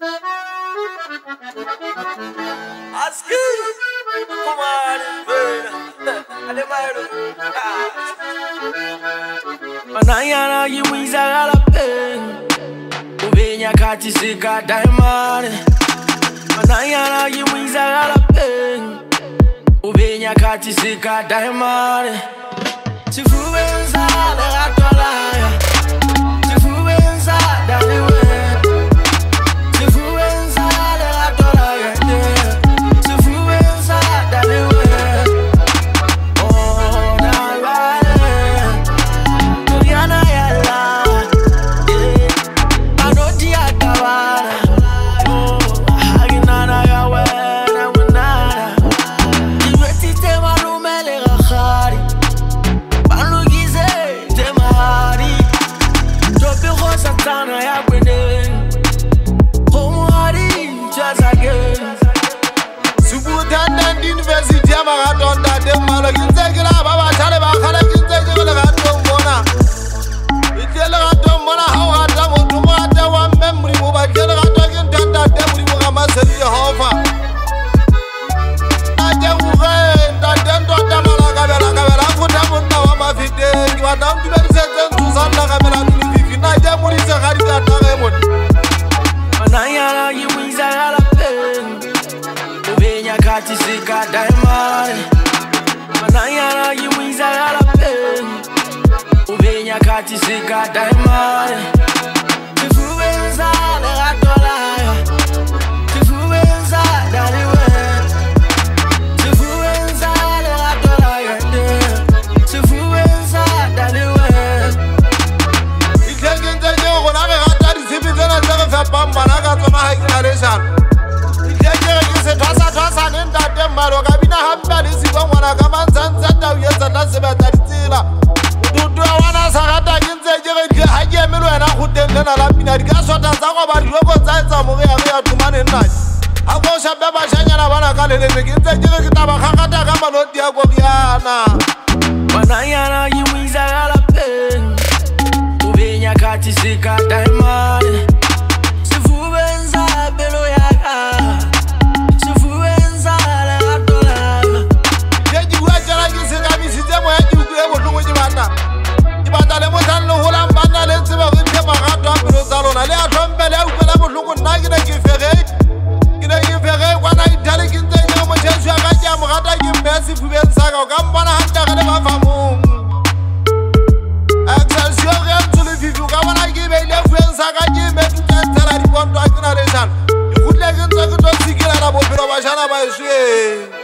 Aski, kumar, ademaro. Manayana yiwiza galape, ubenya kati sika diamond. Manayana yiwiza galape, ubenya kati sika diamond. Tifuwenza le atolaya, tifuwenza daliwe. Sika diamond, manayana yiwiza galape, ubenya kati sika diamond. Tifuwenza le atolaya, tifuwenza daliwe, tifuwenza le atolaya, tifuwenza daliwe. Ikengenze nyogo na gata disipizana zaka fa pamba na gata na haikaresha. Twasa nenda demaro kabina hamba lisiba mwana kama nzanza uyeza naseba tatsila ududu wana sakata kinze jere haje melo yana khudende na lapina dikasota zakwa ba dloko tsaitsa mo ya tumane nna akosha baba shanyana bana kalele kinze jere kitaba khakata kama noti yako yana manayana yiwiza galape ubenya kati sika diamond sifubenza belo yaka Excelsior,